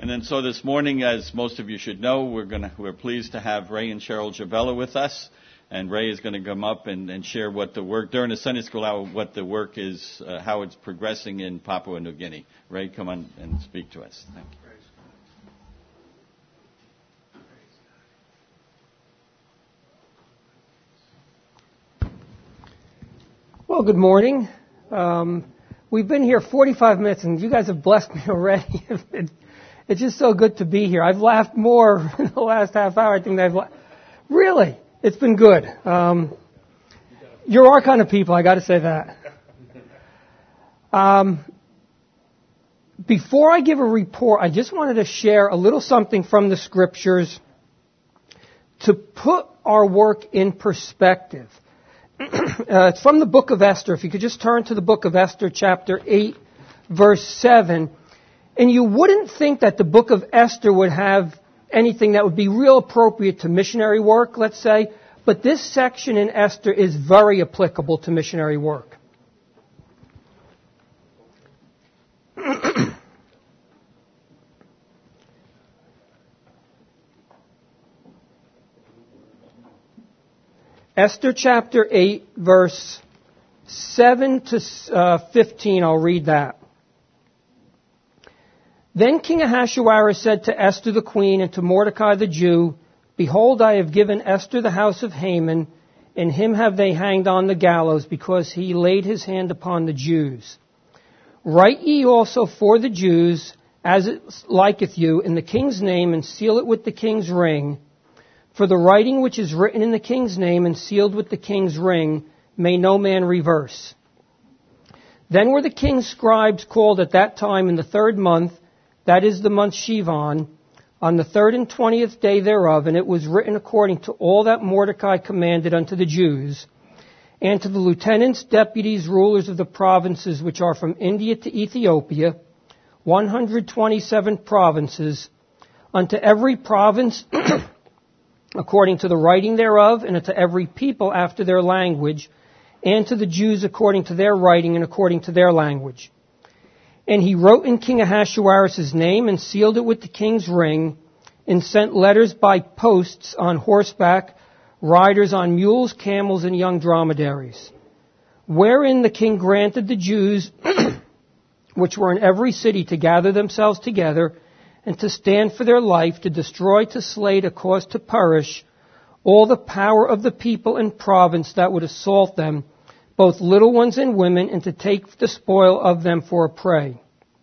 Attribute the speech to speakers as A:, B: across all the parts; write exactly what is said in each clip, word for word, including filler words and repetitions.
A: And then so this morning, as most of you should know, we're going to, we're pleased to have Ray and Cheryl Javella with us. And Ray is going to come up and, and share what the work, during the Sunday school hour, what the work is, uh, how it's progressing in Papua New Guinea. Ray, come on and speak to us. Thank you.
B: Well, good morning. Um, we've been here forty-five minutes, and you guys have blessed me already. It's just so good to be here. I've laughed more in the last half hour, I think, than I've laughed. Really? It's been good. Um, you're our kind of people, I got to say that. Um, before I give a report, I just wanted to share a little something from the scriptures to put our work in perspective. uh, it's from the book of Esther. If you could just turn to the book of Esther, chapter eight, verse seven. And you wouldn't think that the book of Esther would have anything that would be real appropriate to missionary work, let's say. But this section in Esther is very applicable to missionary work. Esther chapter eight, verse seven to fifteen, I'll read that. Then King Ahasuerus said to Esther the queen and to Mordecai the Jew, Behold, I have given Esther the house of Haman, and him have they hanged on the gallows, because he laid his hand upon the Jews. Write ye also for the Jews, as it liketh you, in the king's name, and seal it with the king's ring. For the writing which is written in the king's name and sealed with the king's ring may no man reverse. Then were the king's scribes called at that time in the third month, that is the month Shivan, on the third and twentieth day thereof, and it was written according to all that Mordecai commanded unto the Jews, and to the lieutenants, deputies, rulers of the provinces which are from India to Ethiopia, one hundred twenty-seven provinces, unto every province according to the writing thereof, and unto every people after their language, and to the Jews according to their writing and according to their language. And he wrote in King Ahasuerus' name, and sealed it with the king's ring, and sent letters by posts on horseback, riders on mules, camels, and young dromedaries, wherein the king granted the Jews, which were in every city, to gather themselves together, and to stand for their life, to destroy, to slay, to cause to perish, all the power of the people and province that would assault them, both little ones and women, and to take the spoil of them for a prey.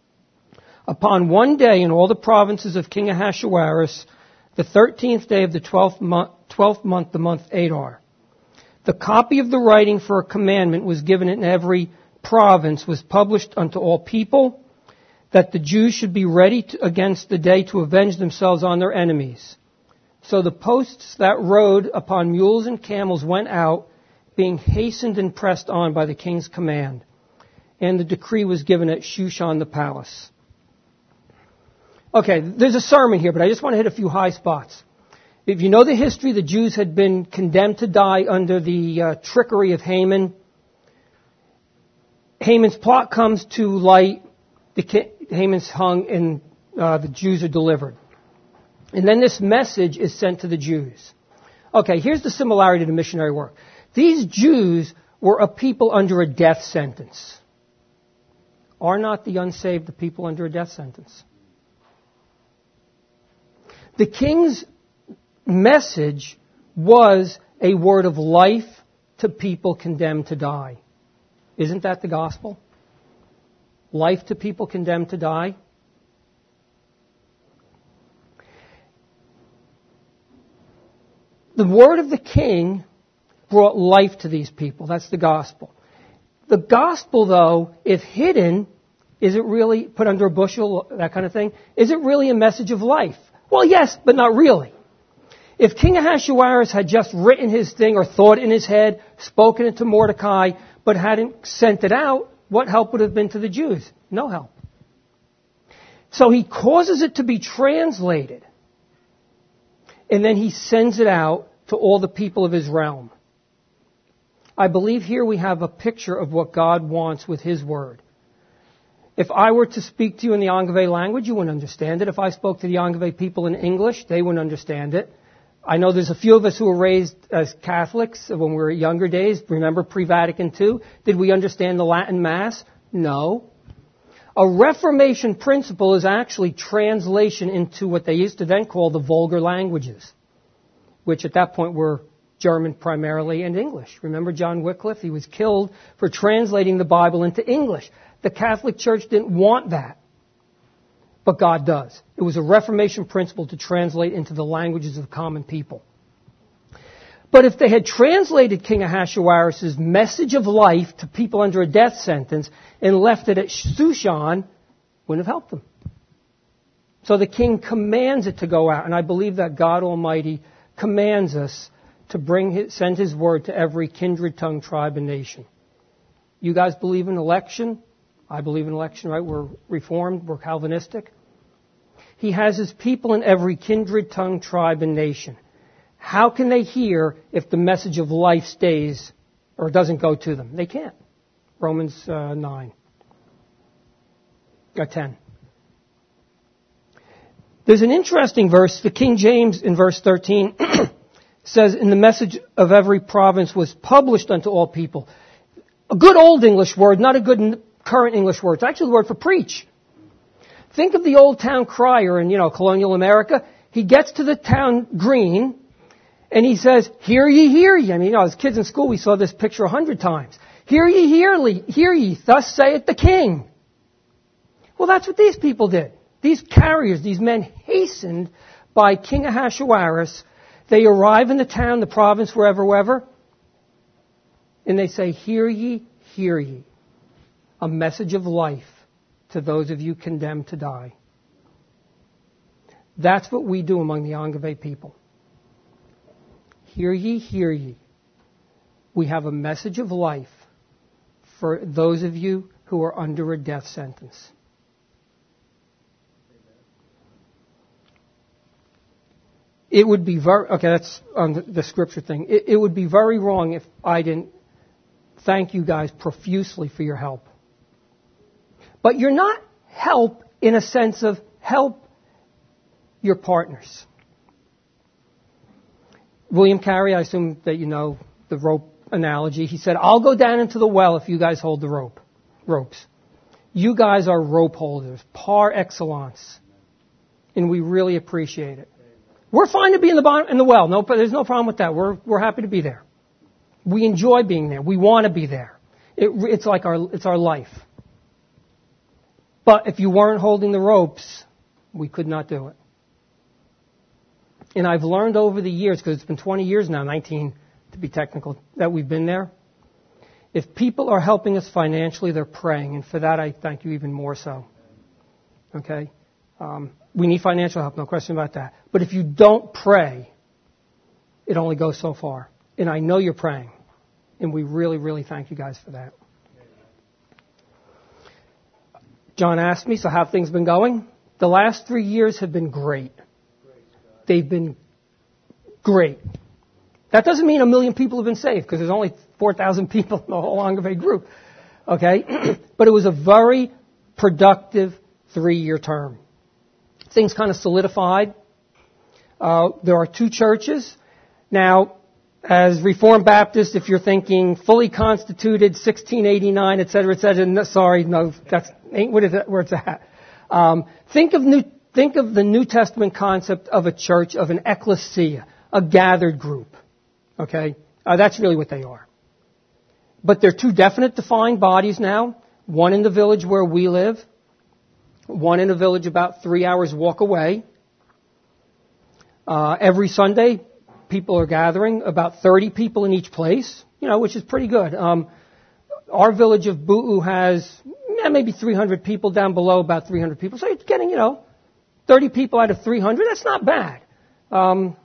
B: Upon one day in all the provinces of King Ahasuerus, the thirteenth day of the twelfth month, twelfth month, the month Adar, the copy of the writing for a commandment was given in every province, was published unto all people, that the Jews should be ready to, against the day to avenge themselves on their enemies. So the posts that rode upon mules and camels went out, being hastened and pressed on by the king's command. And the decree was given at Shushan the palace. Okay, there's a sermon here, but I just want to hit a few high spots. If you know the history, the Jews had been condemned to die under the uh, trickery of Haman. Haman's plot comes to light. The, Haman's hung, and uh, the Jews are delivered. And then this message is sent to the Jews. Okay, here's the similarity to missionary work. These Jews were a people under a death sentence. Are not the unsaved the people under a death sentence? The king's message was a word of life to people condemned to die. Isn't that the gospel? Life to people condemned to die? The word of the king brought life to these people. That's the gospel. The gospel, though, if hidden, is it really put under a bushel, that kind of thing? Is it really a message of life? Well, yes, but not really. If King Ahasuerus had just written his thing or thought in his head, spoken it to Mordecai, but hadn't sent it out, what help would have been to the Jews? No help. So he causes it to be translated, and then he sends it out to all the people of his realm. I believe here we have a picture of what God wants with his word. If I were to speak to you in the Angeve language, you wouldn't understand it. If I spoke to the Angeve people in English, they wouldn't understand it. I know there's a few of us who were raised as Catholics when we were younger days. Remember pre-Vatican Two? Did we understand the Latin Mass? No. A Reformation principle is actually translation into what they used to then call the vulgar languages, which at that point were German primarily and English. Remember John Wycliffe? He was killed for translating the Bible into English. The Catholic Church didn't want that, but God does. It was a Reformation principle to translate into the languages of common people. But if they had translated King Ahasuerus' message of life to people under a death sentence and left it at Shushan, wouldn't have helped them. So the king commands it to go out, and I believe that God Almighty commands us to bring his, send his word to every kindred, tongue, tribe, and nation. You guys believe in election? I believe in election, right? We're Reformed, we're Calvinistic. He has his people in every kindred, tongue, tribe, and nation. How can they hear if the message of life stays or doesn't go to them? They can't. Romans uh, nine. Or ten. There's an interesting verse. The King James in verse thirteen says, "In the message of every province was published unto all people." A good old English word, not a good current English word. It's actually the word for preach. Think of the old town crier in, you know, colonial America. He gets to the town green and he says, "Hear ye, hear ye." I mean, you know, as kids in school, we saw this picture a hundred times. "Hear ye, hear ye, hear ye, thus saith the king." Well, that's what these people did. These carriers, these men hastened by King Ahasuerus. They arrive in the town, the province, wherever, wherever, and they say, "Hear ye, hear ye, a message of life to those of you condemned to die." That's what we do among the Angeve people. Hear ye, hear ye. We have a message of life for those of you who are under a death sentence. It would be very, okay, that's on the, the scripture thing. It, it would be very wrong if I didn't thank you guys profusely for your help. But you're not help in a sense of help your partners. William Carey, I assume that you know the rope analogy. He said, "I'll go down into the well if you guys hold the rope, ropes." You guys are rope holders, par excellence. And we really appreciate it. We're fine to be in the bottom, in the well. No, there's no problem with that. We're, we're happy to be there. We enjoy being there. We want to be there. It, it's like our, it's our life. But if you weren't holding the ropes, we could not do it. And I've learned over the years, because it's been twenty years now, nineteen to be technical, that we've been there. If people are helping us financially, they're praying. And for that, I thank you even more so. Okay? Um, we need financial help, no question about that. But if you don't pray, it only goes so far. And I know you're praying. And we really, really thank you guys for that. John asked me, so how have things been going? The last three years have been great. They've been great. That doesn't mean a million people have been saved, because there's only four thousand people in the whole Angeve group. Okay? But it was a very productive three-year term. Things kind of solidified. Uh, there are two churches. Now, as Reformed Baptists, if you're thinking fully constituted, sixteen eighty-nine, et cetera, et cetera, no, sorry, no, that's ain't what it, where it's at. Um, think of new, think of the New Testament concept of a church, of an ecclesia, a gathered group. Okay? Uh, that's really what they are. But they're two definite defined bodies now. One in the village where we live. One in a village about three hours walk away. Uh, every Sunday, people are gathering, about thirty people in each place, you know, which is pretty good. Um, our village of Bu'u has eh, maybe three hundred people, down below about three hundred people. So it's getting, you know, thirty people out of three hundred. That's not bad. Um,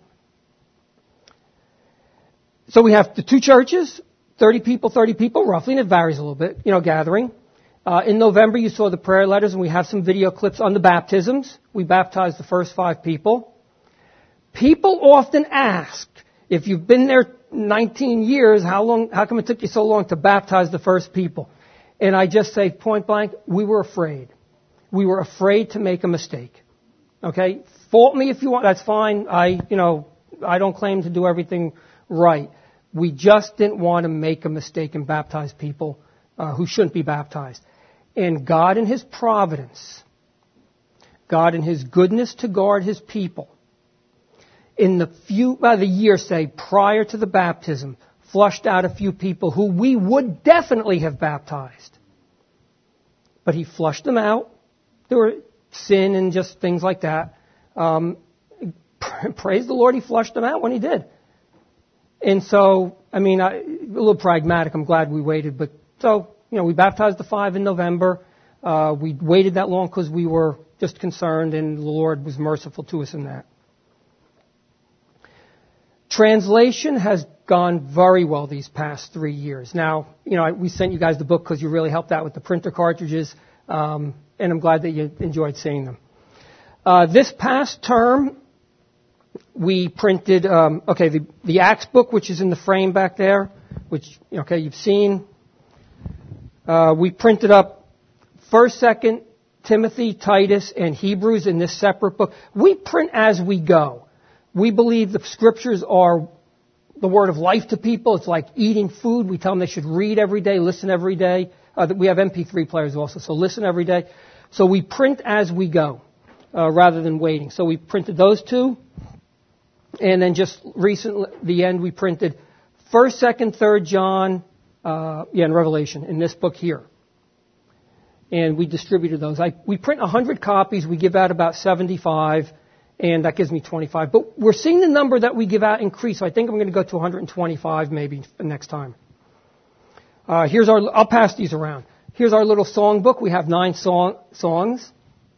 B: so we have the two churches, thirty people, thirty people, roughly, and it varies a little bit, you know, gathering. Uh, in November, you saw the prayer letters, and we have some video clips on the baptisms. We baptized the first five people. People often ask, if you've been there nineteen years, how long, how come it took you so long to baptize the first people? And I just say point blank, we were afraid. We were afraid to make a mistake. Okay? Fault me if you want, that's fine. I, you know, I don't claim to do everything right. We just didn't want to make a mistake and baptize people uh, who shouldn't be baptized. And God in His providence, God in His goodness to guard His people, in the few, by the year, say, prior to the baptism, flushed out a few people who we would definitely have baptized. But He flushed them out. There were sin and just things like that. Um, praise the Lord, He flushed them out when He did. And so, I mean, I, a little pragmatic. I'm glad we waited. But so, you know, we baptized the five in November. Uh, we waited that long because we were just concerned, and the Lord was merciful to us in that. Translation has gone very well these past three years. Now, you know, we sent you guys the book because you really helped out with the printer cartridges, um, and I'm glad that you enjoyed seeing them. Uh, this past term, we printed, um, okay, the, the Acts book, which is in the frame back there, which, okay, you've seen. Uh, we printed up First, Second Timothy, Titus, and Hebrews in this separate book. We print as we go. We believe the scriptures are the word of life to people. It's like eating food. We tell them they should read every day, listen every day. Uh, we have M P three players also, so listen every day. So we print as we go, uh, rather than waiting. So we printed those two. And then just recently, the end, we printed First, Second, Third John, uh, yeah, and Revelation in this book here. And we distributed those. I, we print one hundred copies. We give out about seventy-five. And that gives me twenty-five. But we're seeing the number that we give out increase. So I think I'm going to go to one hundred twenty-five maybe next time. Uh, here's our, I'll pass these around. Here's our little song book. We have nine song, songs.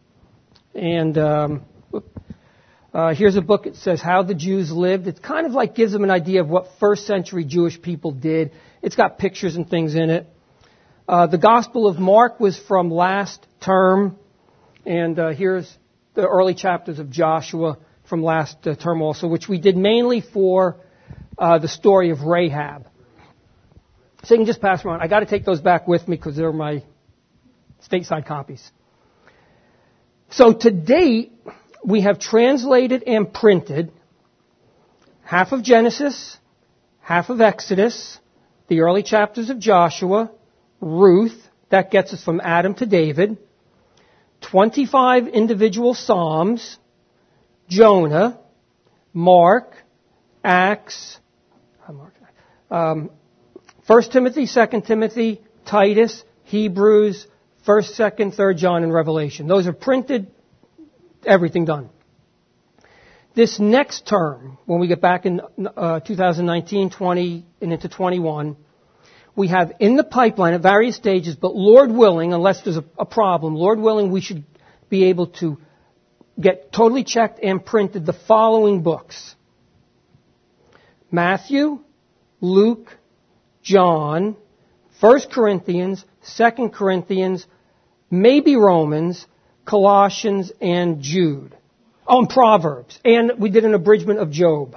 B: And um, uh, here's a book that says How the Jews Lived. It kind of like gives them an idea of what first century Jewish people did. It's got pictures and things in it. Uh, the Gospel of Mark was from last term. And uh, here's the early chapters of Joshua from last uh, term also, which we did mainly for uh, the story of Rahab. So you can just pass around. I got to take those back with me because they're my stateside copies. So to date, we have translated and printed half of Genesis, half of Exodus, the early chapters of Joshua, Ruth, that gets us from Adam to David, twenty-five individual Psalms, Jonah, Mark, Acts, um, First Timothy, Second Timothy, Titus, Hebrews, First, Second, Third John, and Revelation. Those are printed, everything done. This next term, when we get back in uh, two thousand nineteen, twenty, and into twenty-one, we have in the pipeline at various stages, but Lord willing, unless there's a, a problem, Lord willing, we should be able to get totally checked and printed the following books. Matthew, Luke, John, First Corinthians, Second Corinthians, maybe Romans, Colossians, and Jude. Oh, and Proverbs. And we did an abridgment of Job.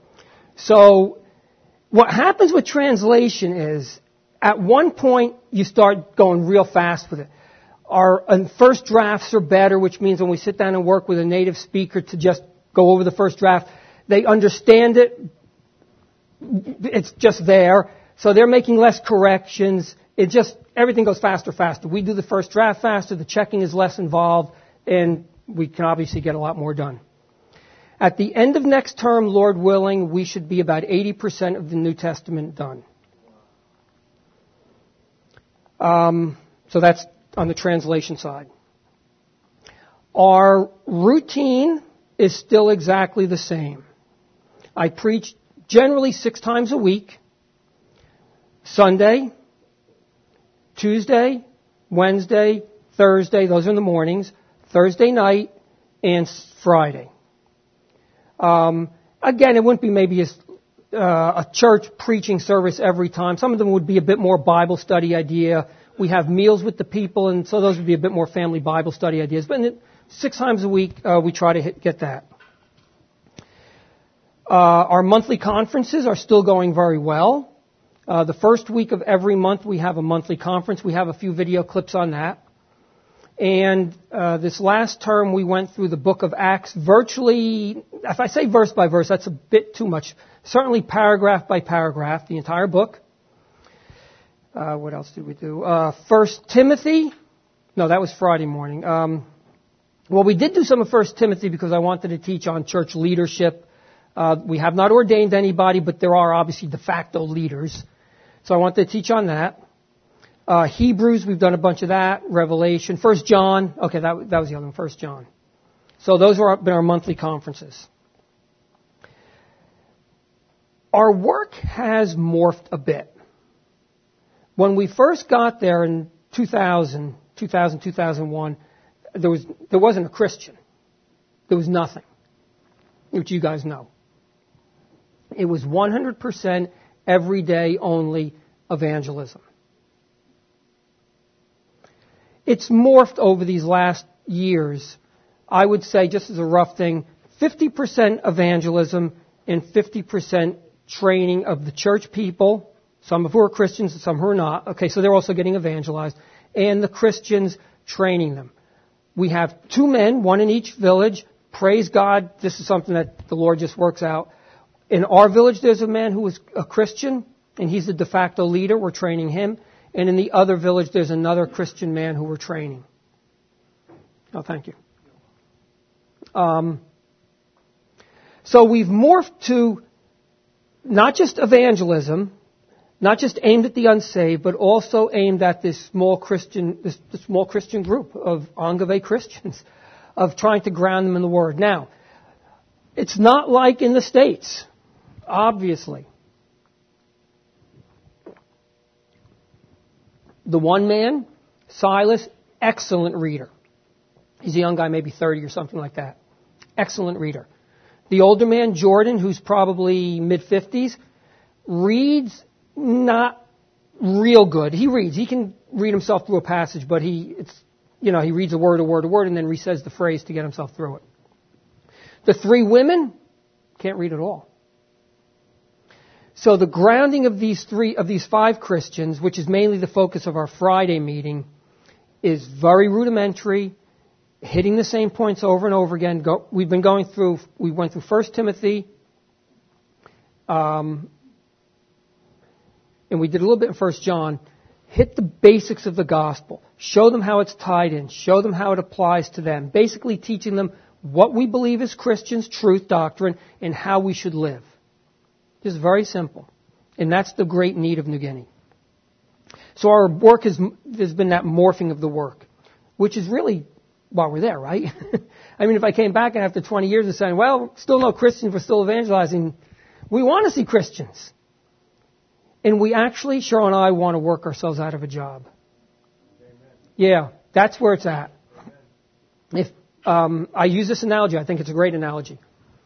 B: So what happens with translation is, at one point, you start going real fast with it. Our first drafts are better, which means when we sit down and work with a native speaker to just go over the first draft, they understand it. It's just there. So they're making less corrections. It just, everything goes faster, faster. We do the first draft faster, the checking is less involved, and we can obviously get a lot more done. At the end of next term, Lord willing, we should be about eighty percent of the New Testament done. Um, so that's on the translation side. Our routine is still exactly the same. I preach generally six times a week. Sunday, Tuesday, Wednesday, Thursday, those are in the mornings, Thursday night, and Friday. Um, again, it wouldn't be maybe a, uh, a church preaching service every time. Some of them would be a bit more Bible study idea. We have meals with the people, and so those would be a bit more family Bible study ideas. But in, six times a week, uh, we try to hit, get that. Uh, our monthly conferences are still going very well. Uh, the first week of every month we have a monthly conference. We have a few video clips on that. And uh, this last term we went through the book of Acts virtually, if I say verse by verse, that's a bit too much. Certainly paragraph by paragraph, the entire book. Uh, what else did we do? Uh, First Timothy. No, that was Friday morning. Um, well, we did do some of First Timothy because I wanted to teach on church leadership. Uh, we have not ordained anybody, but there are obviously de facto leaders. So I wanted to teach on that. Uh, Hebrews, we've done a bunch of that. Revelation. First John. Okay, that, that was the other one. First John. So those have been our monthly conferences. Our work has morphed a bit. When we first got there in two thousand, two thousand, two thousand one, there was, there wasn't a Christian. There was nothing, which you guys know. It was one hundred percent everyday only evangelism. It's morphed over these last years. I would say, just as a rough thing, fifty percent evangelism and fifty percent training of the church people, some of who are Christians and some who are not. Okay, so they're also getting evangelized. And the Christians training them. We have two men, one in each village. Praise God, this is something that the Lord just works out. In our village, there's a man who is a Christian, and he's the de facto leader. We're training him. And in the other village, there's another Christian man who we're training. Oh, thank you. Um, so we've morphed to not just evangelism, not just aimed at the unsaved, but also aimed at this small Christian, this, this small Christian group of Angave Christians, of trying to ground them in the Word. Now, it's not like in the States, obviously. The one man, Silas, excellent reader. He's a young guy, maybe thirty or something like that. Excellent reader. The older man, Jordan, who's probably mid-fifties, reads not real good. He reads. He can read himself through a passage, but he, it's, you know, he reads a word, a word, a word, and then re-says the phrase to get himself through it. The three women can't read at all. So the grounding of these three, of these five Christians, which is mainly the focus of our Friday meeting, is very rudimentary, hitting the same points over and over again. Go, we've been going through, we went through First Timothy, um, and we did a little bit in First John. Hit the basics of the gospel. Show them how it's tied in. Show them how it applies to them. Basically teaching them what we believe as Christians, truth, doctrine, and how we should live. Just very simple. And that's the great need of New Guinea. So our work has, has been that morphing of the work, which is really why we're there, right? I mean, if I came back and after twenty years of saying, well, still no Christians, we're still evangelizing, we want to see Christians. And we actually, Cheryl and I, want to work ourselves out of a job. Amen. Yeah, that's where it's at. If um, I use this analogy, I think it's a great analogy.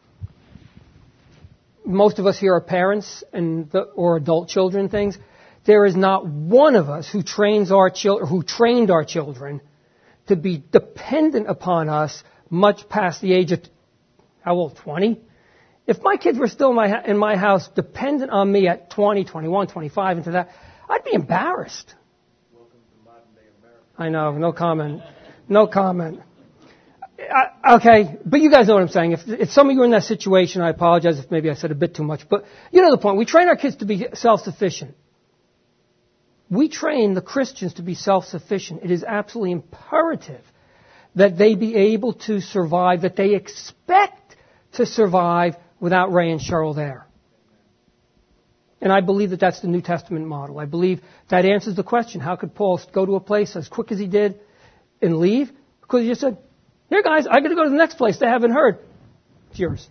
B: Most of us here are parents and the, or adult children things. There is not one of us who trains our children, who trained our children to be dependent upon us much past the age of, how old, twenty? If my kids were still in my, in my house dependent on me at twenty, twenty-one, twenty-five, into that, I'd be embarrassed. Welcome to modern day America. I know, no comment. No comment. I, okay, but you guys know what I'm saying. If, if some of you are in that situation, I apologize if maybe I said a bit too much. But you know the point. We train our kids to be self-sufficient. We train the Christians to be self-sufficient. It is absolutely imperative that they be able to survive, that they expect to survive without Ray and Cheryl there. And I believe that that's the New Testament model. I believe that answers the question. How could Paul go to a place as quick as he did and leave? Because he just said, here guys, I got to go to the next place. They haven't heard. It's yours.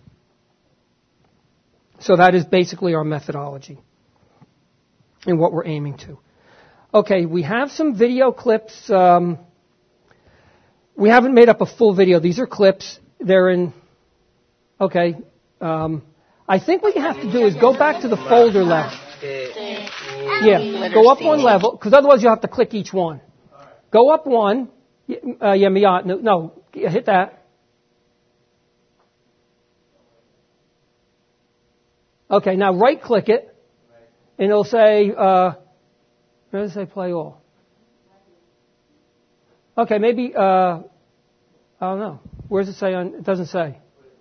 B: So that is basically our methodology and what we're aiming to. Okay, we have some video clips. Um, we haven't made up a full video. These are clips. They're in... Okay. Um, I think what you have to do is go back to the folder level. Yeah, go up one level, because otherwise you have to click each one. Go up one. Uh, yeah, Mia, no, no, hit that. Okay, now right-click it, and it'll say, uh, where does it say play all? Okay, maybe, uh, I don't know. Where does it say on, it doesn't say.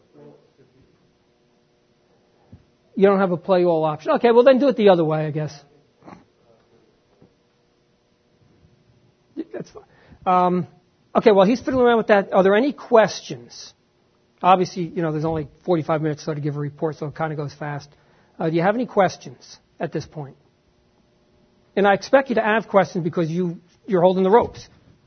B: You don't have a play all option. Okay, well then do it the other way, I guess. That's fine. Um, okay, well he's fiddling around with that. Are there any questions? Obviously, you know, there's only forty-five minutes so to give a report, so it kind of goes fast. Uh, do you have any questions at this point? And I expect you to have questions because you, you're holding the ropes.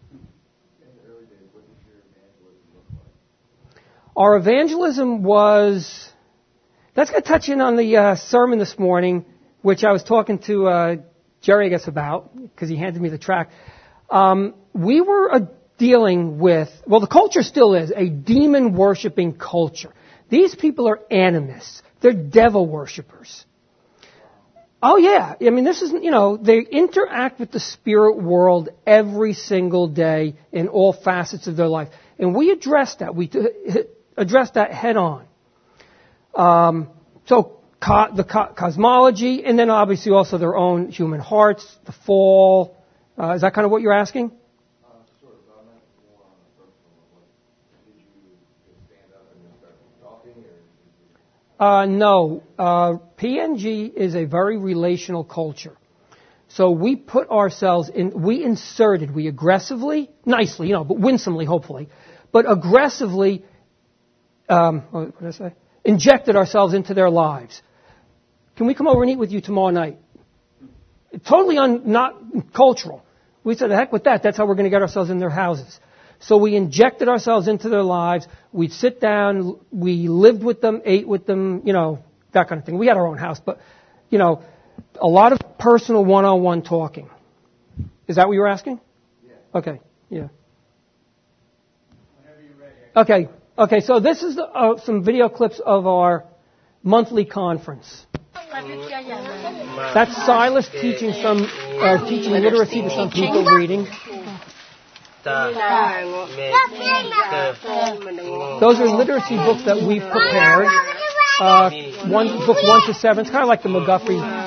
B: Our evangelism was, that's going to touch in on the uh, sermon this morning, which I was talking to uh, Jerry, I guess, about, because he handed me the track. Um, we were uh, dealing with, well, the culture still is, a demon-worshipping culture. These people are animists. They're devil worshippers. Oh, yeah. I mean, this is, you know, they interact with the spirit world every single day in all facets of their life. And we addressed that. We addressed that head on. Um, so co- the co- cosmology, and then obviously also their own human hearts, the fall. Uh, is that kind of what you're asking?
C: Uh, sort of. I meant more on the personal level. Did you just stand up and just start talking, or?
B: Uh, no. Uh, P N G is a very relational culture. So we put ourselves in, we inserted, we aggressively, nicely, you know, but winsomely, hopefully, but aggressively, um, what did I say? Injected ourselves into their lives. Can we come over and eat with you tomorrow night? Totally un, not cultural. We said, the heck with that. That's how we're going to get ourselves in their houses. So we injected ourselves into their lives. We'd sit down. We lived with them, ate with them, you know, that kind of thing. We had our own house, but, you know, a lot of personal one-on-one talking. Is that what you were asking?
C: Yeah.
B: Okay, yeah.
C: Whenever you're ready.
B: Okay, okay, so this is the, uh, some video clips of our monthly conference. That's Silas teaching some, uh, teaching literacy to some people reading. Those are literacy books that we've prepared. Uh, one, book one to seven. It's kind of like the McGuffey.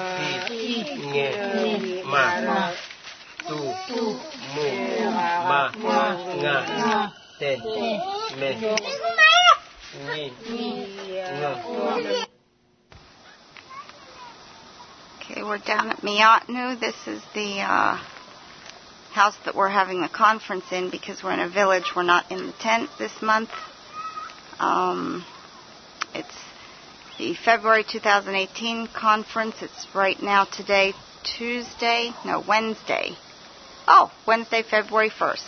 D: Okay, we're down at Miatnu. This is the uh, house that we're having the conference in because we're in a village. We're not in the tent this month. Um, it's the February two thousand eighteen conference. It's right now today, Tuesday, no, Wednesday. Oh, Wednesday, February first.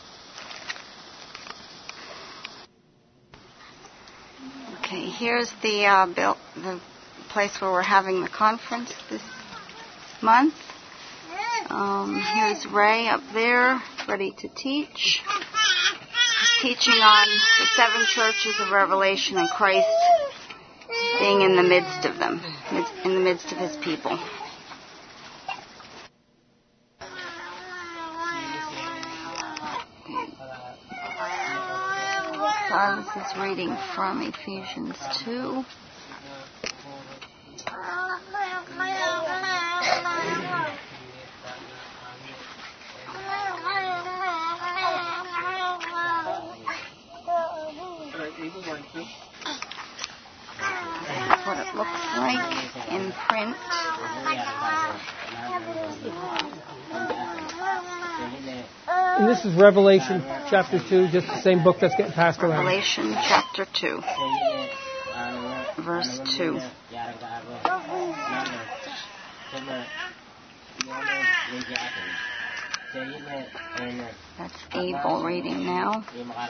D: Okay, here's the, uh, build, the place where we're having the conference this month. Um, here's Ray up there, ready to teach. He's teaching on the seven churches of Revelation and Christ being in the midst of them, in the midst of his people. Silas is reading from Ephesians two. That's what it looks like in print.
B: And this is Revelation chapter two, just the same book that's getting passed around.
D: Revelation chapter two, verse two. That's Abel reading now.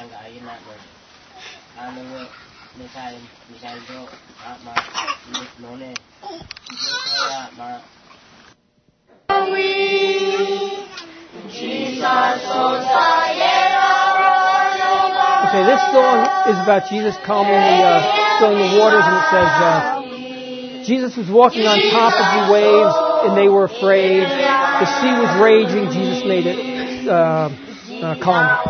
B: Okay, this song is about Jesus calming the, uh, stilling the waters, and it says, uh, Jesus was walking on top of the waves, and they were afraid. The sea was raging. Jesus made it uh, uh, calm.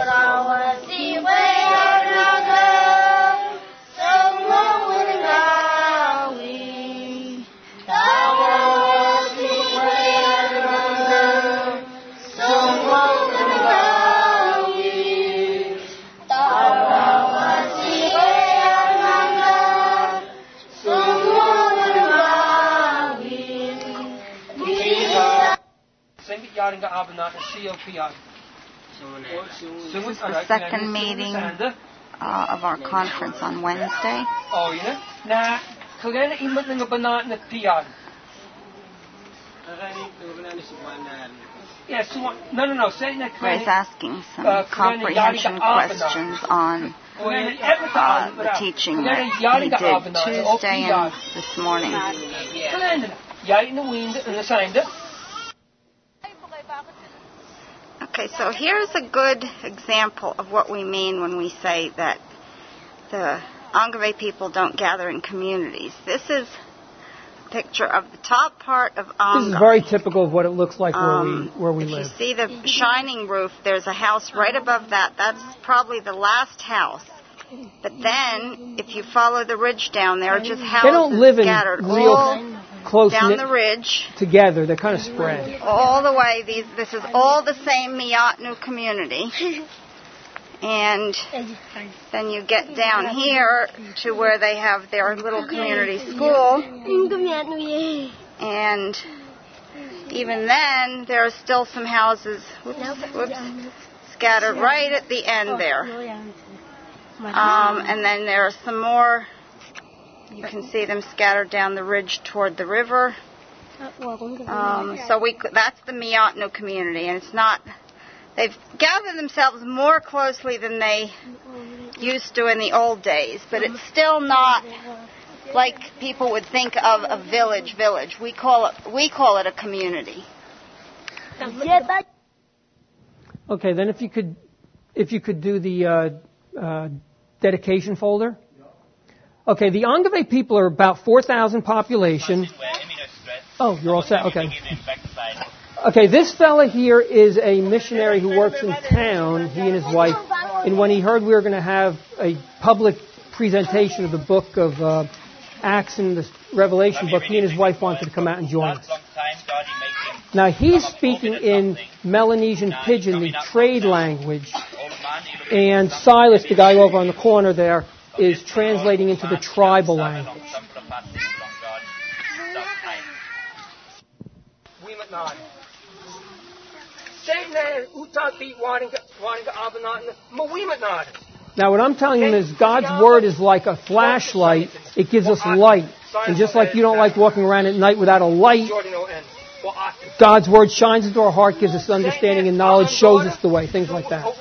B: Yaringa Abanat, C O P I.
D: This is the second meeting uh, of our conference on Wednesday.
B: Oh, yeah? Na, kagana imat ng Abanat na P I. Yes, no, no, no. Say that.
D: Ray's asking some uh, comprehension questions on uh, the teaching that he did Tuesday and this morning. Okay, so here's a good example of what we mean when we say that the Angave people don't gather in communities. This is picture of the top part of Angave.
B: This is very typical of what it looks like where um, we where we
D: if
B: live.
D: If you see the shining roof, there's a house right above that. That's probably the last house. But then, if you follow the ridge down there, just houses
B: they don't live in
D: scattered
B: real
D: all
B: close
D: down the ridge
B: together. They're kind of spread
D: all the way. These this is all the same Mi'otnu community. And then you get down here to where they have their little community school. And even then, there are still some houses whoops, whoops, scattered right at the end there. Um, and then there are some more. You can see them scattered down the ridge toward the river. Um, so we that's the Mi'otnu community, and it's not... They've gathered themselves more closely than they used to in the old days, but it's still not like people would think of a village village. We call it we call it a community.
B: Okay, then if you could if you could do the uh, uh, dedication folder. Okay, the Angave people are about four thousand population. Oh, you're all set. Okay. Okay, this fella here is a missionary who works in town, he and his wife, and when he heard we were going to have a public presentation of the book of uh, Acts and the Revelation book, he and his wife wanted to come out and join us. Now, he's speaking in Melanesian Pidgin, the trade language, and Silas, the guy over on the corner there, is translating into the tribal language. Now what I'm telling him is God's Word is like a flashlight. It gives us light. And just like you don't like walking around at night without a light, God's Word shines into our heart, gives us understanding and knowledge, shows us the way, things like that.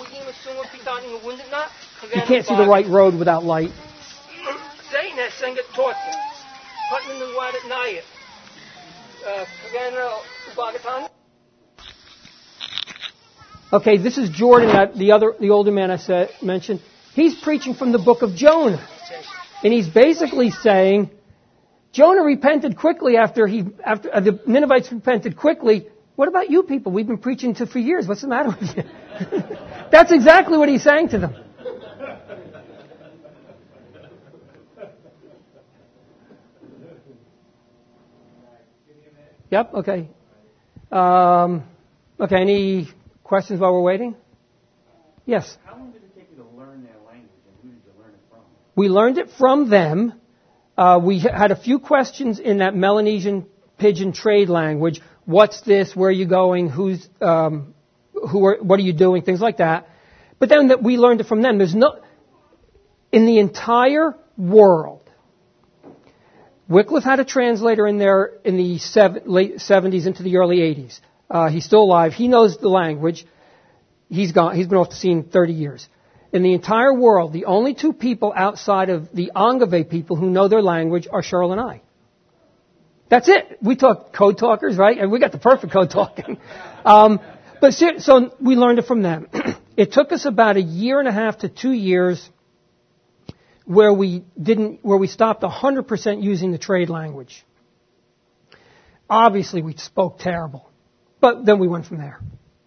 B: You can't see the right road without light. Okay, this is Jordan, the other, the older man I said, mentioned. He's preaching from the book of Jonah. And he's basically saying, Jonah repented quickly after he, after uh, the Ninevites repented quickly. What about you people? We've been preaching to for years. What's the matter with you? That's exactly what he's saying to them. Yep, okay. Um, okay, any questions while we're waiting? Yes?
E: How long did it take you to learn their language, and who did you learn it from?
B: We learned it from them. Uh, we had a few questions in that Melanesian Pidgin trade language. What's this? Where are you going? Who's, um, who are, what are you doing? Things like that. But then that we learned it from them. There's no, in the entire world, Wycliffe had a translator in there in the seven, late seventies into the early eighties. Uh, he's still alive. He knows the language. He's gone. He's been off the scene thirty years. In the entire world, the only two people outside of the Angave people who know their language are Cheryl and I. That's it. We talk code talkers, right? And we got the perfect code talking. Um, but so we learned it from them. It took us about a year and a half to two years where we didn't, where we stopped one hundred percent using the trade language. Obviously, we spoke terrible, but then we went from there.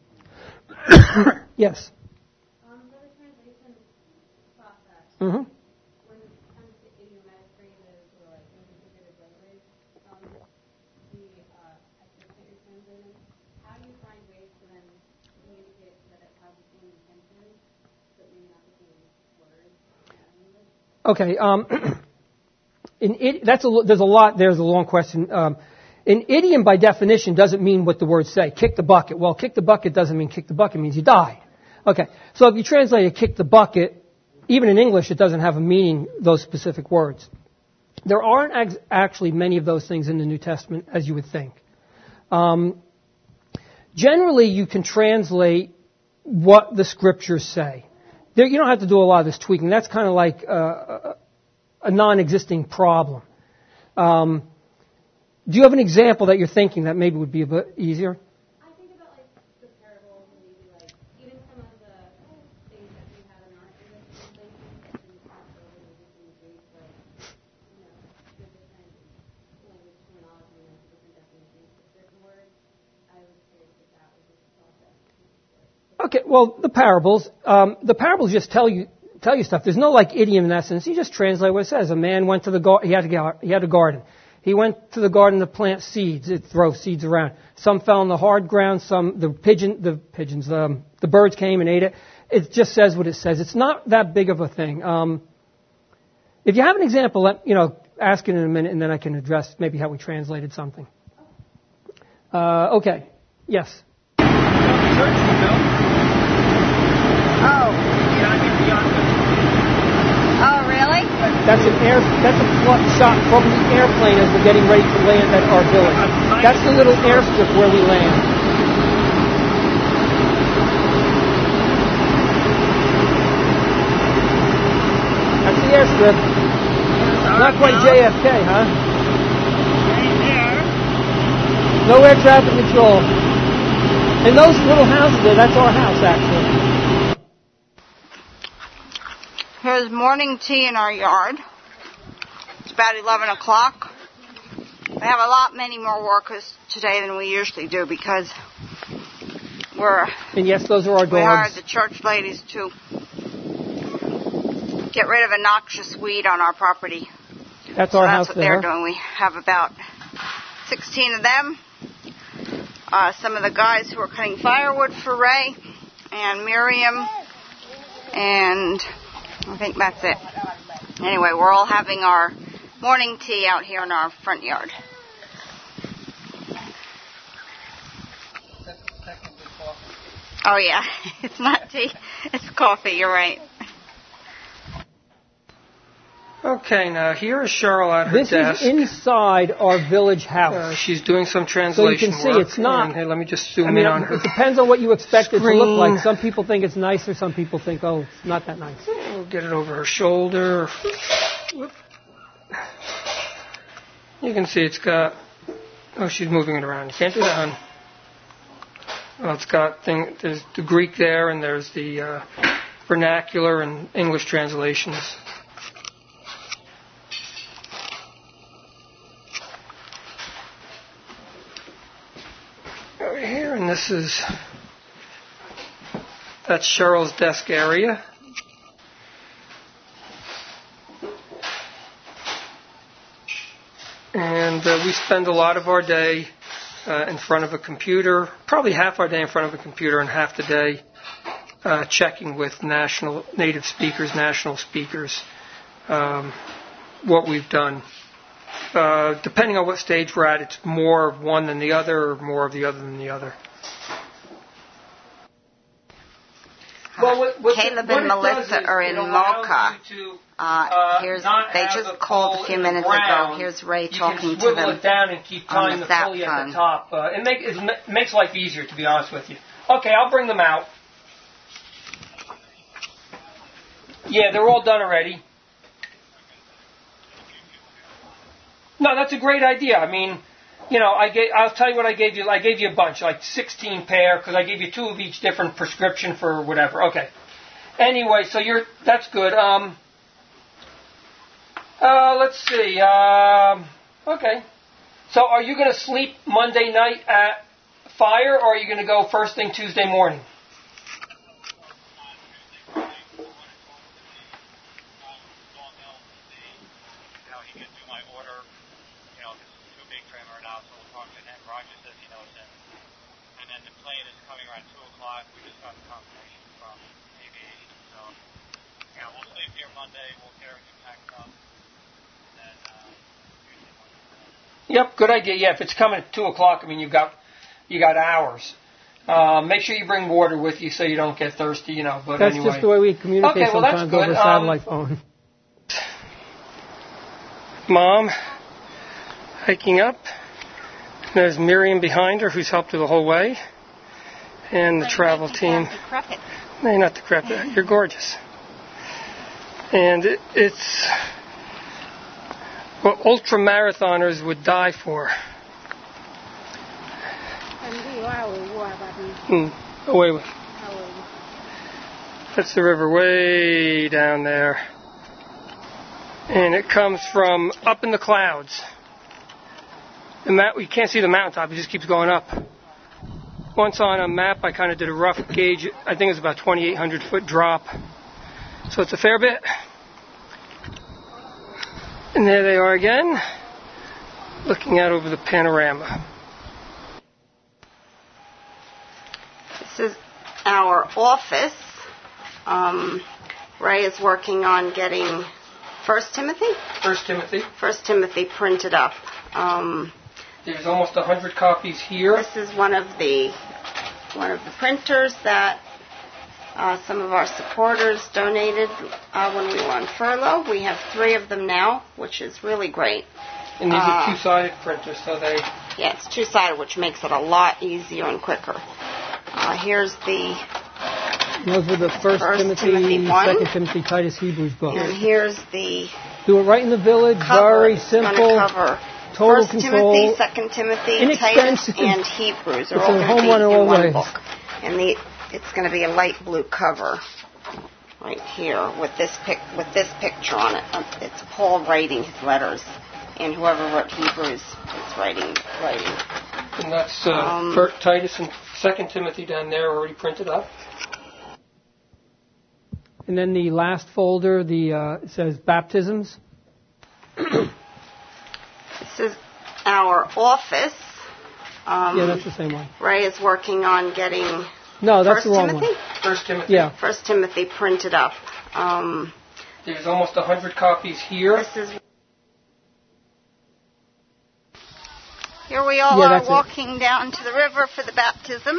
B: Yes.
F: Um, for the translation process,
B: Mm-hmm.
F: when it comes to idiomatic phrases or like integrated language, um, the uh, excerpts that you're translating, how do you find ways to then communicate that it has the same intention, but maybe not the same words in English?
B: Okay, um, in it, that's a, there's a lot, there's a long question. Um, An idiom, by definition, doesn't mean what the words say. Kick the bucket. Well, kick the bucket doesn't mean kick the bucket. It means you died. Okay. So if you translate it, kick the bucket, even in English, it doesn't have a meaning, those specific words. There aren't ex- actually many of those things in the New Testament, as you would think. Um, generally, you can translate what the scriptures say. There, you don't have to do a lot of this tweaking. That's kind of like uh, a, a non-existing problem. Um, do you have an example that you're thinking that maybe would be a bit easier?
F: I think about like the parables and maybe like even some of the things that we have in our English translation and cross over maybe some Greek, like you know the different language terminology and the different definitions of certain words. I was curious if that was just a process.
B: Okay, well, the parables, um, the parables just tell you tell you stuff. There's no like idiom in that sense. You just translate what it says. A man went to the garden. He had a he had a garden. He went to the garden to plant seeds. It throws seeds around. Some fell on the hard ground. Some the pigeon the pigeons um, the birds came and ate it. It just says what it says. It's not that big of a thing. Um, if you have an example, let you know. Ask it in a minute, and then I can address maybe how we translated something. Uh, okay. Yes.
D: Oh. Oh, really?
B: That's an air. That's a fl- shot from the airplane as we're getting ready to land at our village. That's the little airstrip where we land. That's the airstrip. Not quite J F K, huh? No air traffic control. And those little houses there, that's our house, actually.
D: Here's morning tea in our yard. It's about eleven o'clock. We have a lot many more workers today than we usually do because we're
B: And yes, those are our dogs.
D: we hired the church ladies to get rid of a noxious weed on our property.
B: That's
D: So
B: our
D: that's
B: house
D: what
B: there.
D: they're doing. We have about sixteen of them. Uh, some of the guys who are cutting firewood for Ray and Miriam, and I think that's it. Anyway, we're all having our morning tea out here in our front yard. Oh yeah, it's not tea, it's coffee, you're right.
G: Okay, now here is Cheryl at her
B: This
G: desk.
B: is inside our village house.
G: Uh, she's doing some
B: So
G: translation
B: you can see
G: work.
B: it's not.
G: And, hey, let me just zoom
B: I mean,
G: in on her.
B: it depends on what you expect it to look
G: Screen.
B: like. Some people think it's nicer. Some people think, oh, it's not that nice.
G: We'll get it over her shoulder. Whoop. You can see it's got. Oh, she's moving it around. You can't do that, hon. Well, it's got thing. There's the Greek there, and there's the uh, vernacular and English translations. Over here, and this is. That's Cheryl's desk area. And uh, we spend a lot of our day uh, in front of a computer, probably half our day in front of a computer and half the day uh, checking with national native speakers, national speakers, um, what we've done. Uh, depending on what stage we're at, it's more of one than the other, or more of the other than the other. Well, what, what
D: Caleb
G: the, what
D: and
G: it does
D: Melissa
G: is
D: are
G: it
D: in
G: allows
D: Mocha.
G: you to,
D: Uh,
G: uh,
D: here's
G: not
D: they
G: have
D: just
G: the
D: called
G: coal
D: a few
G: in the
D: minutes
G: ground.
D: ago. Here's Ray
G: You
D: talking
G: can
D: to
G: swivel
D: them.
G: it down and keep
D: on
G: tying
D: the
G: the
D: sap
G: pulley at
D: gun.
G: the top. Uh, it, make, it ma- makes life easier, to be honest with you. Okay, I'll bring them out. Yeah, they're all done already. No, that's a great idea. I mean, you know, I gave, I'll tell you what I gave you. I gave you a bunch, like sixteen pair, because I gave you two of each different prescription for whatever. Okay. Anyway, so you're that's good. Um, uh, let's see. Um, okay. So are you going to sleep Monday night at fire, or are you going to go first thing Tuesday morning? Yep, good idea. Yeah, if it's coming at two o'clock, I mean, you've got, you got hours. Uh, make sure you bring water with you so you don't get thirsty, you know, but
B: That's
G: anyway.
B: just the way we communicate
G: Okay, well, that's
B: sometimes
G: good.
B: over a satellite phone.
G: Mom hiking up. There's Miriam behind her, who's helped her the whole way. And the travel team. No, you're not decrepit. You're gorgeous. And it, it's what ultra marathoners would die for. Hmm. Away with. That's the river way down there. And it comes from up in the clouds. The map, you can't see the mountaintop, it just keeps going up. Once on a map, I kind of did a rough gauge. I think it's about twenty-eight hundred foot drop. So it's a fair bit. And there they are again, looking out over the panorama.
D: This is our office. Um, Ray is working on getting First Timothy?
G: First Timothy.
D: First Timothy printed up. Um,
G: There's almost one hundred copies here.
D: This is one of the one of the printers that uh, some of our supporters donated uh, when we were on furlough. We have three of them now, which is really great.
G: And these
D: uh,
G: are two-sided printers, so they...
D: Yeah, it's two-sided, which makes it a lot easier and quicker. Uh, here's the...
B: Those were the First, First Timothy,
D: Timothy
B: Second Timothy, Titus, Hebrews books.
D: And here's the...
B: Do it right in the village,
D: cover.
B: very
D: It's
B: simple.
D: Cover
B: Total
D: First
B: control.
D: Timothy, Second Timothy, Titus, and Hebrews are
B: it's
D: all
B: a
D: going to be
B: home run
D: in
B: all
D: one
B: ways.
D: book. And the, it's going to be a light blue cover right here with this pic, with this picture on it. Um, It's Paul writing his letters, and whoever wrote Hebrews is writing writing.
G: And that's uh,
D: Um,
G: for Titus and Second Timothy down there already printed up.
B: And then the last folder, the uh, it says baptisms.
D: This is our office. Um,
B: Yeah, that's the same one.
D: Ray is working on getting
B: No, that's
D: First
B: the wrong
D: Timothy?
B: one.
G: First Timothy.
B: Yeah.
D: First Timothy printed up. Um,
G: There's almost one hundred copies here.
D: this is here we all
B: Yeah,
D: are
B: that's it.
D: walking down to the river for the baptisms.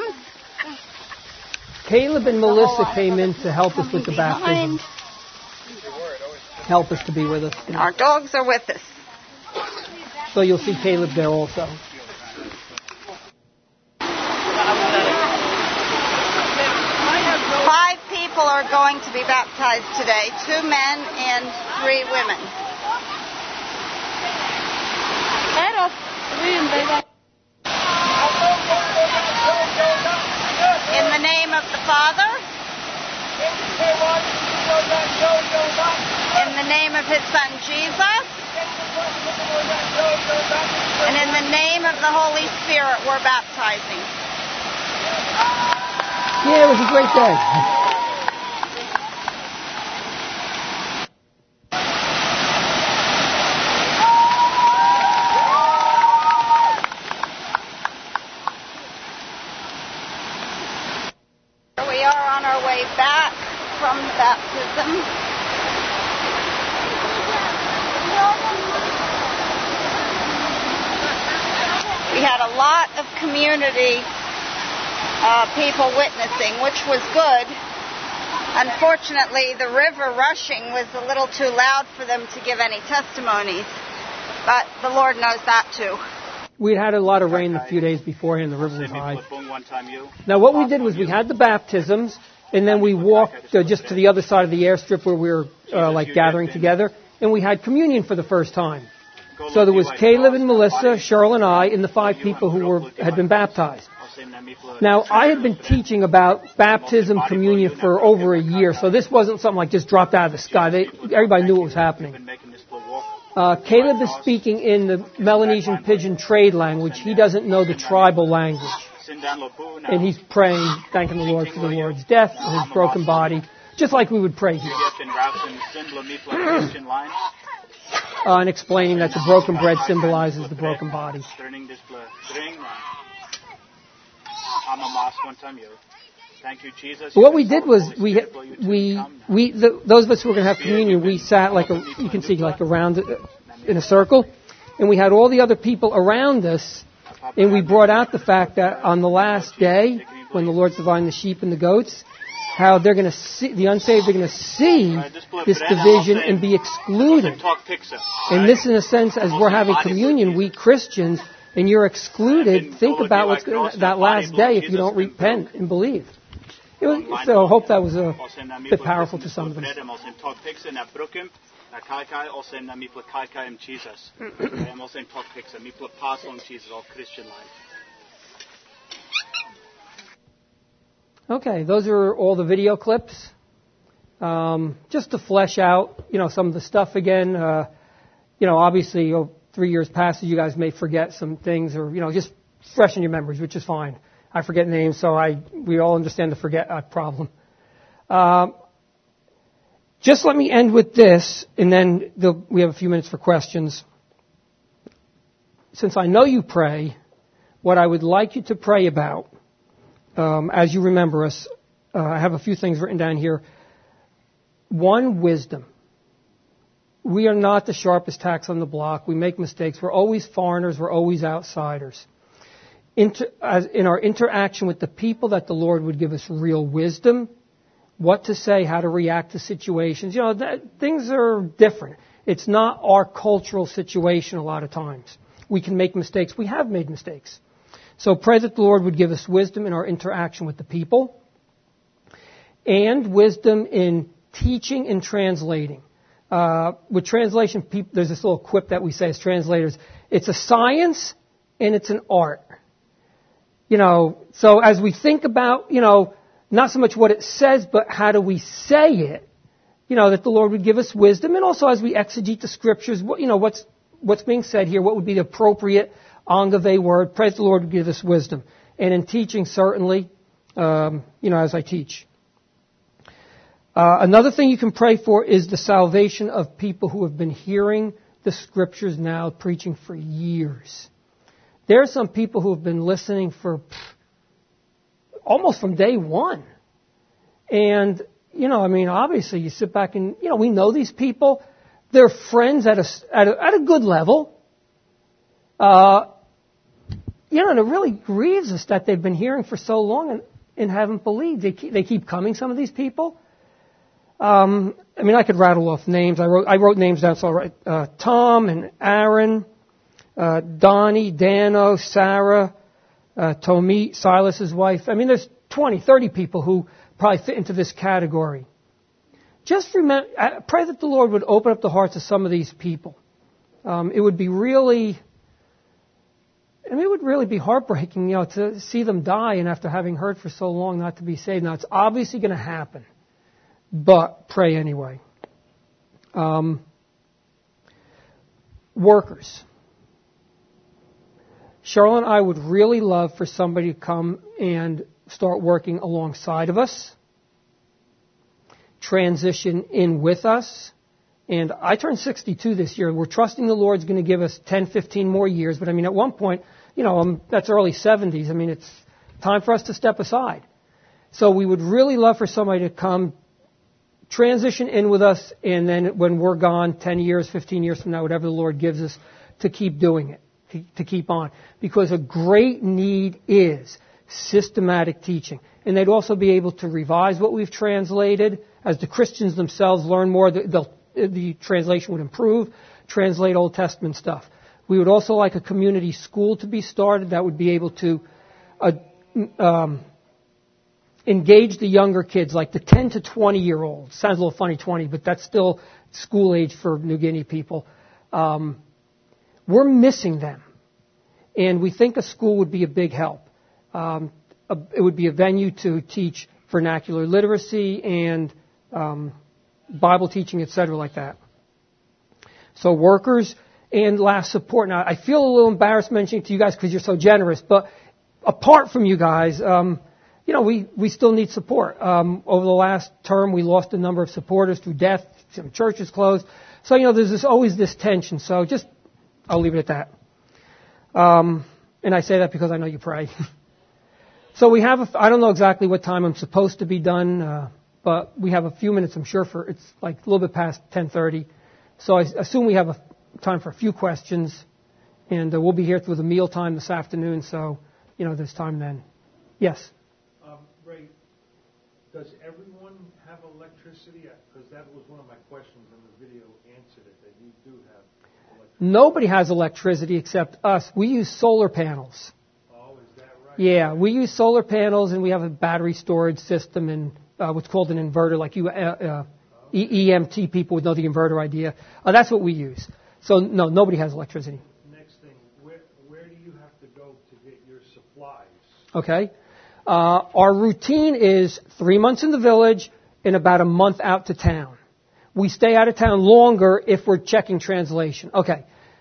B: Caleb and
D: The whole
B: Melissa
D: lot
B: came
D: of
B: in
D: us
B: to help us with the baptism.
D: behind.
B: Help us to be with us.
D: And our dogs are with us.
B: So you'll see Caleb there also.
D: Five people are going to be baptized today, two men and three women. In the name of the Father, in the name of His Son Jesus, and in the name of the Holy Spirit, we're baptizing.
B: Yeah, it was a great day.
D: Here we are on our way back from the baptism. We had a lot of community uh, people witnessing, which was good. Unfortunately, the river rushing was a little too loud for them to give any testimonies, but the Lord knows that too.
B: We had a lot of rain a few days beforehand. The river was high. Now, what we did was we had the baptisms, and then we walked uh, just to the other side of the airstrip where we were uh, like gathering together, and we had communion for the first time. So there was Caleb and Melissa, Cheryl and I, and the five people who were had been baptized. Now, I had been teaching about baptism, communion for over a year, so this wasn't something like just dropped out of the sky. They, everybody knew what was happening. Uh, Caleb is speaking in the Melanesian Pidgin trade language. He doesn't know the tribal language. And he's praying, thanking the Lord for the Lord's death and his broken body, just like we would pray here. Uh, and explaining that the broken bread symbolizes the broken body. But what we did was we we we the, those of us who were going to have communion, we sat like a, you can see like around in a circle, and we had all the other people around us, and we brought out the fact that on the last day, when the Lord's dividing the sheep and the goats, how they're going to see, the unsaved are going to see this division and be excluded. And this, in a sense, as we're having communion, we Christians, and you're excluded, think about what's going to, that last day if you don't repent and believe. It was, so I hope that was a bit powerful to some of them. Okay, those are all the video clips. Um, just to flesh out, you know, some of the stuff again. Uh, you know, obviously, oh, three years passes, you guys may forget some things, or you know, just freshen your memories, which is fine. I forget names, so I we all understand the forget uh, problem. Um, just let me end with this, and then the, we have a few minutes for questions. Since I know you pray, what I would like you to pray about, um, as you remember us, uh, I have a few things written down here. One, wisdom. We are not the sharpest tacks on the block. We make mistakes. We're always foreigners. We're always outsiders. Inter, as in our interaction with the people, that the Lord would give us real wisdom, what to say, how to react to situations. You know, that, things are different. It's not our cultural situation a lot of times. We can make mistakes. We have made mistakes. So pray that the Lord would give us wisdom in our interaction with the people, and wisdom in teaching and translating. Uh, with translation, people, there's this little quip that we say as translators. It's a science and it's an art. You know, so as we think about, you know, not so much what it says, but how do we say it, you know, that the Lord would give us wisdom. And also as we exegete the scriptures, what, you know, what's, what's being said here, what would be the appropriate Angave word. Pray that the Lord would give us wisdom. And in teaching, certainly, um, you know, as I teach. Uh, another thing you can pray for is the salvation of people who have been hearing the scriptures now, preaching for years. There are some people who have been listening for almost from day one. And, you know, I mean, obviously you sit back and, you know, we know these people. They're friends at a, at a, at a good level. Uh, you know, and it really grieves us that they've been hearing for so long and, and haven't believed. They keep, they keep coming, some of these people. Um, I mean, I could rattle off names. I wrote, I wrote names down, so I'll write, uh, Tom and Aaron, uh, Donnie, Dano, Sarah, uh, Tomi, Silas's wife. I mean, there's twenty, thirty people who probably fit into this category. Just remember, I pray that the Lord would open up the hearts of some of these people. Um, it would be really, I mean, it would really be heartbreaking, you know, to see them die and after having heard for so long not to be saved. Now, it's obviously going to happen, but pray anyway. Um, workers. Charlotte and I would really love for somebody to come and start working alongside of us, transition in with us. And I turned sixty-two this year. We're trusting the Lord's going to give us ten, fifteen more years. But I mean, at one point, you know, um, that's early seventies. I mean, it's time for us to step aside. So we would really love for somebody to come, transition in with us, and then when we're gone, ten years, fifteen years from now, whatever the Lord gives us, to keep doing it, to, to keep on. Because a great need is systematic teaching. And they'd also be able to revise what we've translated. As the Christians themselves learn more, they'll the translation would improve, translate Old Testament stuff. We would also like a community school to be started that would be able to uh, um, engage the younger kids, like the ten to twenty year olds. Sounds a little funny, twenty, but that's still school age for New Guinea people. Um, we're missing them. And we think a school would be a big help. Um, a, it would be a venue to teach vernacular literacy and um, Bible teaching, et cetera, like that. So workers and last support. Now, I feel a little embarrassed mentioning it to you guys because you're so generous, but apart from you guys, um, you know, we, we still need support. Um, over the last term, we lost a number of supporters through death. Some churches closed. So, you know, there's this, always this tension. So just, I'll leave it at that. Um, and I say that because I know you pray. So we have, a, I don't know exactly what time I'm supposed to be done, uh, but we have a few minutes, I'm sure, for, it's like a little bit past ten thirty. So I assume we have a time for a few questions. And uh, we'll be here through the mealtime this afternoon, so, you know, there's time then. Yes?
H: Um, Ray, does everyone have electricity? Because that was one of my questions, and the video answered it, that you do have electricity.
B: Nobody has electricity except us. We use solar panels.
H: Oh, is that right?
B: Yeah, we use solar panels, and we have a battery storage system and uh, what's called an inverter, like you uh, uh, E M T people would know the inverter idea. Uh, that's what we use. So, no, nobody has electricity.
H: Next thing, where, where do you have to go to get your supplies?
B: Okay. Uh, our routine is three months in the village and about a month out to town. We stay out of town longer if we're checking translation. Okay.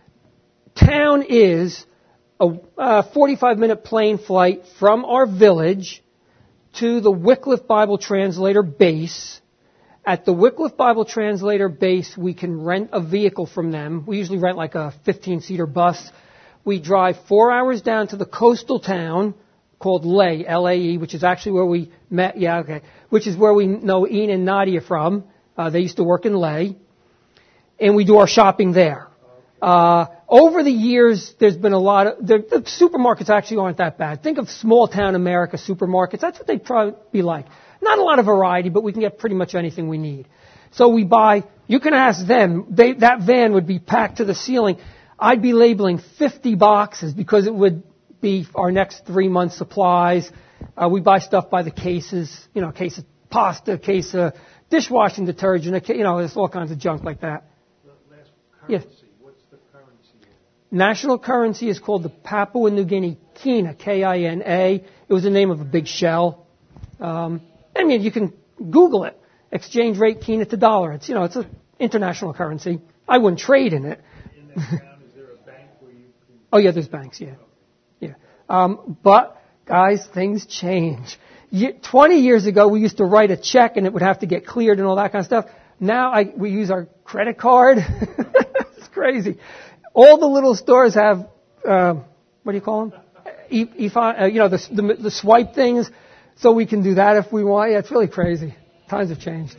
B: Town is a uh, forty-five minute plane flight from our village to the Wycliffe Bible Translator base. At the Wycliffe Bible Translator base, we can rent a vehicle from them. We usually rent like a fifteen-seater bus. We drive four hours down to the coastal town called Lae, L A E, which is actually where we met, yeah, okay, which is where we know Ian and Nadia from. Uh, they used to work in Lae. And we do our shopping there. Uh, over the years, there's been a lot of, the, the supermarkets actually aren't that bad. Think of small town America supermarkets. That's what they'd probably be like. Not a lot of variety, but we can get pretty much anything we need. So we buy, you can ask them, they, that van would be packed to the ceiling. I'd be labeling fifty boxes because it would be our next three months' supplies. Uh, we buy stuff by the cases, you know, a case of pasta, a case of dishwashing detergent, a case, you know, there's all kinds of junk like that.
H: The last
B: Yes.
H: currency, what's the currency?
B: National currency is called the Papua New Guinea Kina, K I N A. It was the name of a big shell. Um, I mean, you can Google it. Exchange rate Kina to dollar. It's, you know, it's an international currency. I wouldn't trade in it.
H: In that town, is there a bank where you can...
B: Oh, yeah, there's banks, yeah. Yeah. Um, but, guys, things change. Ye- twenty years ago, we used to write a check and it would have to get cleared and all that kind of stuff. Now I, we use our credit card. It's crazy. All the little stores have, uh, what do you call them? E- e- uh, you know, the, the, the swipe things. So we can do that if we want. Yeah, it's really crazy. Times have changed.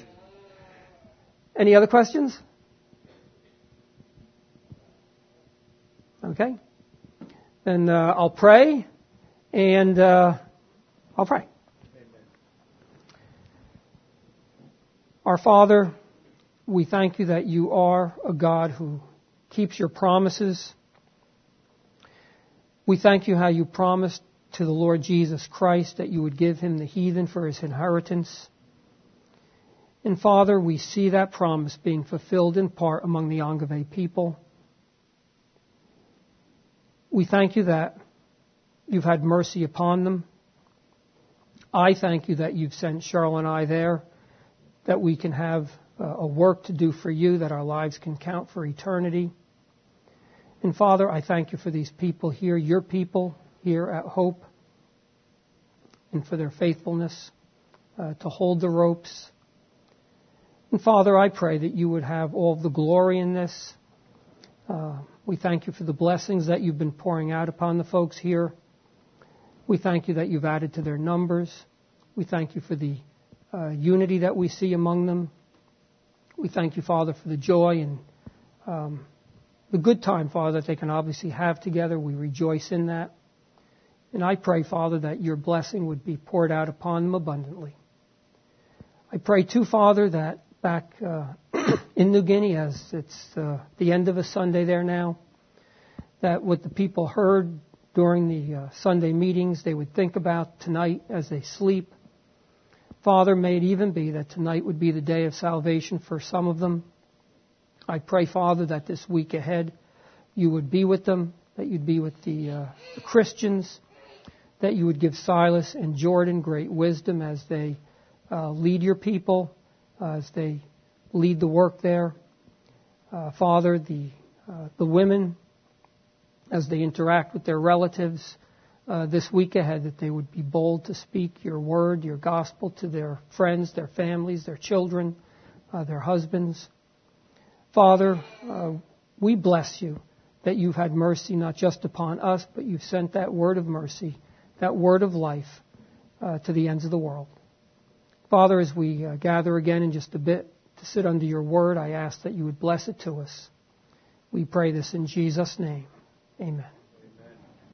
B: Any other questions? Okay. Then uh, I'll pray, and uh, I'll pray. Our Father, we thank you that you are a God who keeps your promises. We thank you how you promised to the Lord Jesus Christ that you would give him the heathen for his inheritance. And Father, we see that promise being fulfilled in part among the Angave people. We thank you that you've had mercy upon them. I thank you that you've sent Cheryl and I there, that we can have uh, a work to do for you, that our lives can count for eternity. And Father, I thank you for these people here, your people here at Hope, and for their faithfulness uh, to hold the ropes. And Father, I pray that you would have all the glory in this. Uh, we thank you for the blessings that you've been pouring out upon the folks here. We thank you that you've added to their numbers. We thank you for the uh, unity that we see among them. We thank you, Father, for the joy and um, the good time, Father, that they can obviously have together. We rejoice in that. And I pray, Father, that your blessing would be poured out upon them abundantly. I pray, too, Father, that back uh, in New Guinea, as it's uh, the end of a Sunday there now, that what the people heard during the uh, Sunday meetings, they would think about tonight as they sleep. Father, may it even be that tonight would be the day of salvation for some of them. I pray, Father, that this week ahead you would be with them, that you'd be with the, uh, the Christians, that you would give Silas and Jordan great wisdom as they uh, lead your people, uh, as they lead the work there. Uh, Father, the uh, the women, as they interact with their relatives uh, this week ahead, that they would be bold to speak your word, your gospel to their friends, their families, their children, uh, their husbands. Father, uh, we bless you that you've had mercy not just upon us, but you've sent that word of mercy, that word of life uh, to the ends of the world. Father, as we uh, gather again in just a bit to sit under your word, I ask that you would bless it to us. We pray this in Jesus' name. Amen.